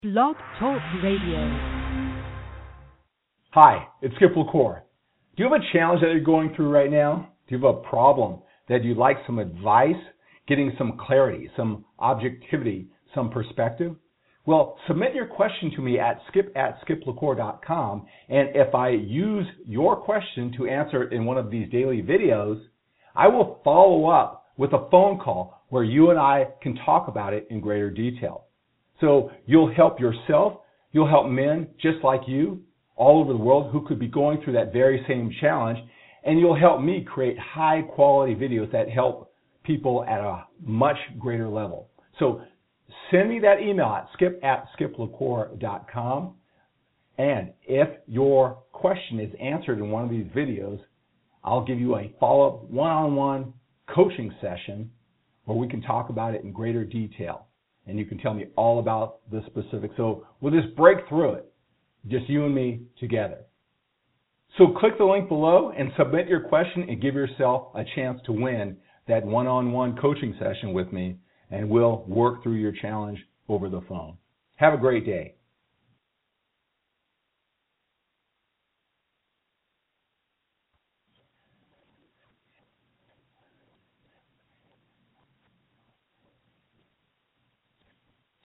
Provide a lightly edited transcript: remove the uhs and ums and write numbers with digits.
Blog Talk Radio. Hi, it's Skip LaCour. Do you have a challenge that you're going through right now? Do you have a problem that you'd like some advice, getting some clarity, some objectivity, some perspective? Well, submit your question to me at skip@skiplacour.com, and if I use your question to answer it in one of these daily videos, I will follow up with a phone call where you and I can talk about it in greater detail. So you'll help yourself, you'll help men just like you all over the world who could be going through that very same challenge, and you'll help me create high quality videos that help people at a much greater level. So send me that email at skip@skiplacour.com, and if your question is answered in one of these videos, I'll give you a follow-up one-on-one coaching session where we can talk about it in greater detail. And you can tell me all about the specifics. So we'll just break through it, just you and me together. So click the link below and submit your question and give yourself a chance to win that one-on-one coaching session with me, and we'll work through your challenge over the phone. Have a great day.